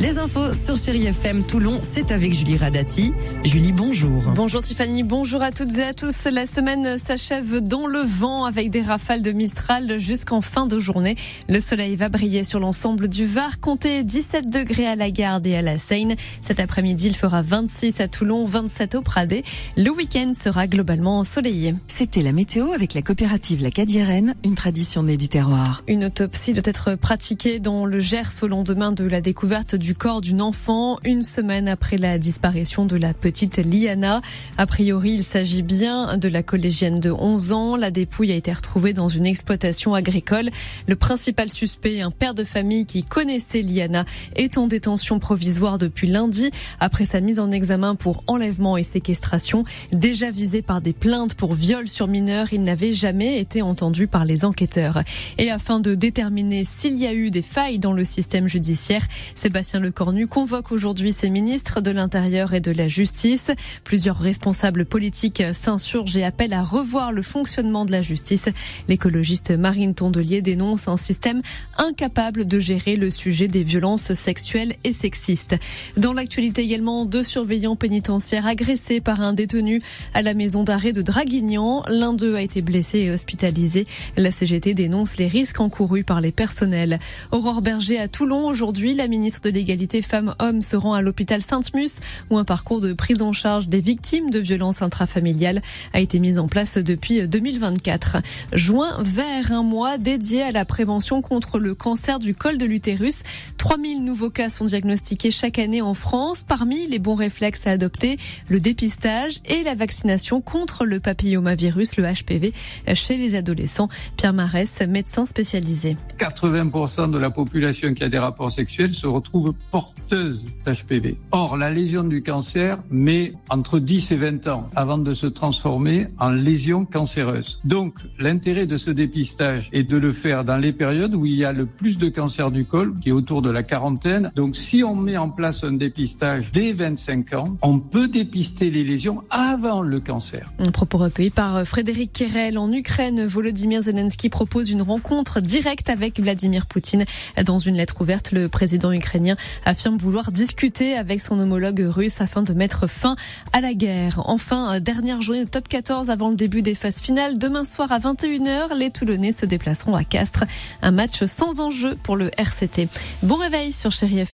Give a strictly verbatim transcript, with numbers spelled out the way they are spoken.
Les infos sur Chérie F M Toulon, c'est avec Julie Radati. Julie, bonjour. Bonjour Tiffany, bonjour à toutes et à tous. La semaine s'achève dans le vent avec des rafales de Mistral jusqu'en fin de journée. Le soleil va briller sur l'ensemble du Var. Comptez dix-sept degrés à la Garde et à la Seine. Cet après-midi, il fera vingt-six à Toulon, vingt-sept au Pradé. Le week-end sera globalement ensoleillé. C'était la météo avec la coopérative La Cadiérenne, une tradition née du terroir. Une autopsie doit être pratiquée dans le Gers au lendemain de la découverte du corps d'une enfant, une semaine après la disparition de la petite Liana. A priori, il s'agit bien de la collégienne de onze ans. La dépouille a été retrouvée dans une exploitation agricole. Le principal suspect, un père de famille qui connaissait Liana, est en détention provisoire depuis lundi après sa mise en examen pour enlèvement et séquestration. Déjà visé par des plaintes pour viol sur mineur, il n'avait jamais été entendu par les enquêteurs. Et afin de déterminer s'il y a eu des failles dans le système judiciaire, Sébastien Lecornu convoque aujourd'hui ses ministres de l'Intérieur et de la Justice. Plusieurs responsables politiques s'insurgent et appellent à revoir le fonctionnement de la justice. L'écologiste Marine Tondelier dénonce un système incapable de gérer le sujet des violences sexuelles et sexistes. Dans l'actualité également, deux surveillants pénitentiaires agressés par un détenu à la maison d'arrêt de Draguignan. L'un d'eux a été blessé et hospitalisé. La C G T dénonce les risques encourus par les personnels. Aurore Berger à Toulon aujourd'hui, la ministre de l'égalité femmes-hommes se rend à l'hôpital Sainte-Mus où un parcours de prise en charge des victimes de violences intrafamiliales a été mis en place depuis deux mille vingt-quatre. Juin vert, un mois dédié à la prévention contre le cancer du col de l'utérus. trois mille nouveaux cas sont diagnostiqués chaque année en France. Parmi les bons réflexes à adopter, le dépistage et la vaccination contre le papillomavirus, le H P V, chez les adolescents. Pierre Marès, médecin spécialisé. quatre-vingts pour cent de la population qui a des rapports sexuels se retrouve porteuse d'H P V. Or, la lésion du cancer met entre dix et vingt ans avant de se transformer en lésion cancéreuse. Donc, l'intérêt de ce dépistage est de le faire dans les périodes où il y a le plus de cancer du col, qui est autour de la quarantaine. Donc, si on met en place un dépistage dès vingt-cinq ans, on peut dépister les lésions avant le cancer. Un propos recueilli par Frédéric Kerel. En Ukraine, Volodymyr Zelensky propose une rencontre directe avec Vladimir Poutine. Dans une lettre ouverte, le président ukrainien affirme vouloir discuter avec son homologue russe afin de mettre fin à la guerre. Enfin, dernière journée de top quatorze avant le début des phases finales. Demain soir à vingt et une heures, les Toulonnais se déplaceront à Castres. Un match sans enjeu pour le R C T. Bon réveil sur Chérie F M.